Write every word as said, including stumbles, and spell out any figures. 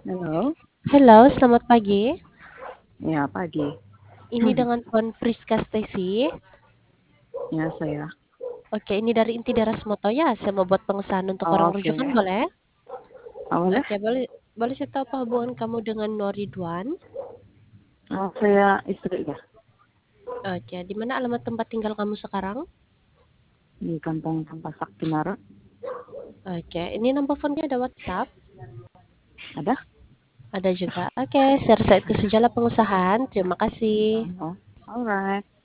Halo. Halo, selamat pagi. Ya, pagi. Ini dengan Tuan Friska Stacy. Ya, saya. Oke, ini dari Inti Daras Moto ya. Saya mau buat pengusahaan untuk orang Oke. rujukan, boleh? Oh, boleh? Oke, boleh boleh saya tahu apa hubungan kamu dengan Noridwan? Oh, saya istri ya. Oke, di mana alamat tempat tinggal kamu sekarang? Di Kampung Sampah Sakti Mara. Oke, ini nomor phone-nya ada WhatsApp? Ada? Ada juga. Oke, saya rasa itu sajalah pengusahaan. Terima kasih. Oh, alright.